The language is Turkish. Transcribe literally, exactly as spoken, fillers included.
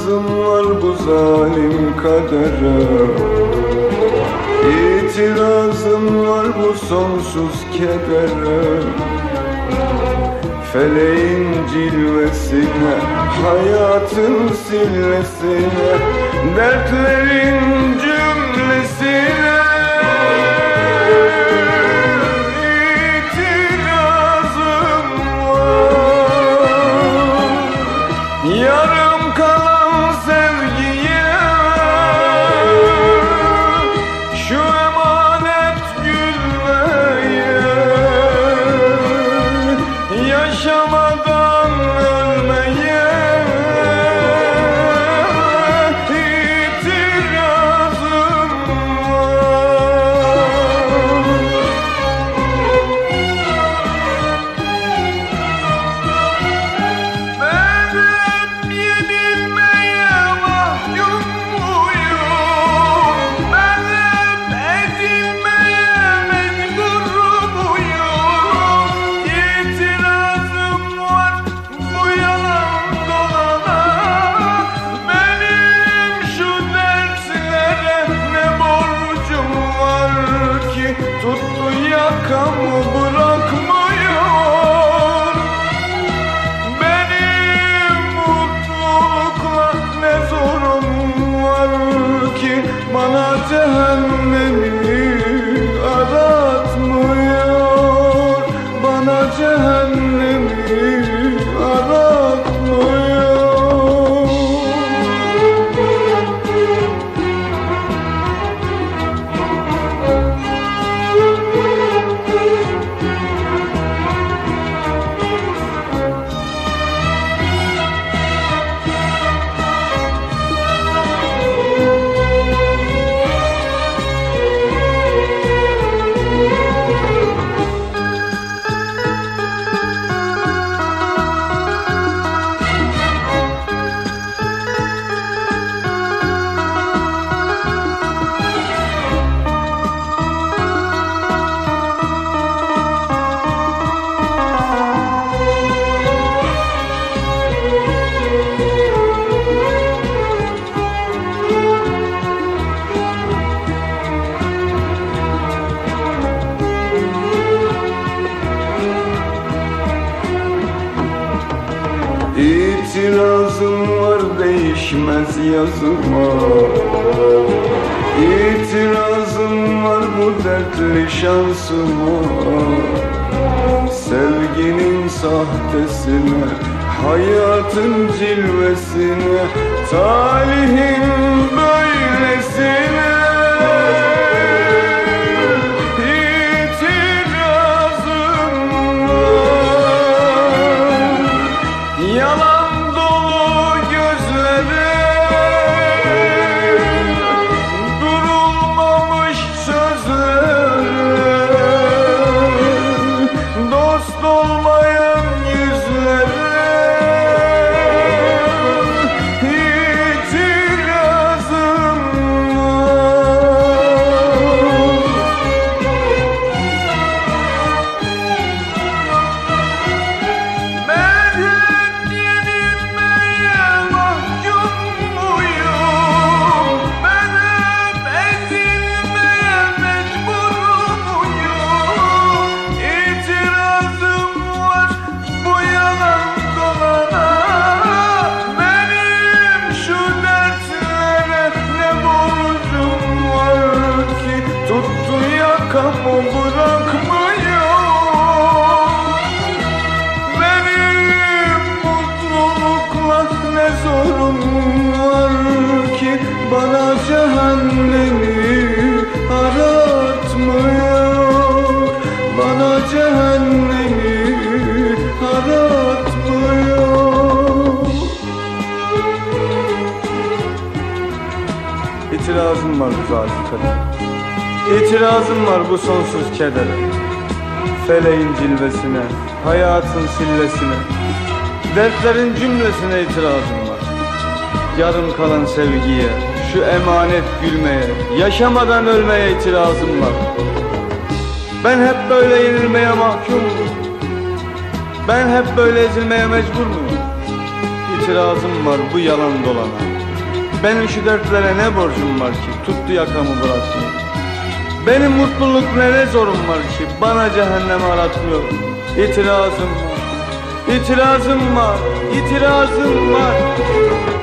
İtirazım var bu zalim kadere, İtirazım var bu sonsuz kedere. Feleğin cilvesine, hayatın sillesine, dertlerin cümlesine itirazım var. Yarım kalan sevgiye, şu emanet gülmeye, yaşamadan ölmeye itirazım var. Ben hep yenilmeye mahkum muyum? Ben hep ezilmeye mecbur muyum? İtirazım var bu yalan dolana. Benim şu dertlere ne borcum var ki tuttu yakamı bırakmıyor. Benim mutlulukla ne zorum var ki bana cehennemi aratmıyor. Bana cehennemi aratmıyor. İtirazım var değişmez yazıma, İtirazım var bu dertli şansıma. Sevginin sahtesine, hayatın cilvesine, talihin böylesine itirazım var. Yalan dolu gözlere, durulmamış sözlere, dost olmayan yüzlere itirazım var. Ben hep yenilmeye mahkum muyum? Ben hep ezilmeye mecbur muyum? İtirazım var bu yalan dolana. Benim şu dertlere ne borcum var ki tuttu yakamı bırakmıyor. Benim mutlulukla ne zorum var ki bana cehennemi aratmıyor. Bana cehennemi aratmıyor. İtirazım var bu zalim kadere, İtirazım var bu sonsuz kedere. Feleğin cilvesine, hayatın sillesine, dertlerin cümlesine itirazım var. Yarım kalan sevgiye, şu emanet gülmeye, yaşamadan ölmeye itirazım var. Ben hep böyle yenilmeye mahkum muyum? Ben hep böyle ezilmeye mecbur muyum? İtirazım var bu yalan dolana. Benim şu dertlere ne borcum var ki tuttu yakamı bırakmıyor. Benim mutluluk ne ne zorum var ki bana cehennemi aratmıyor. İtirazım var, itirazım var, itirazım var.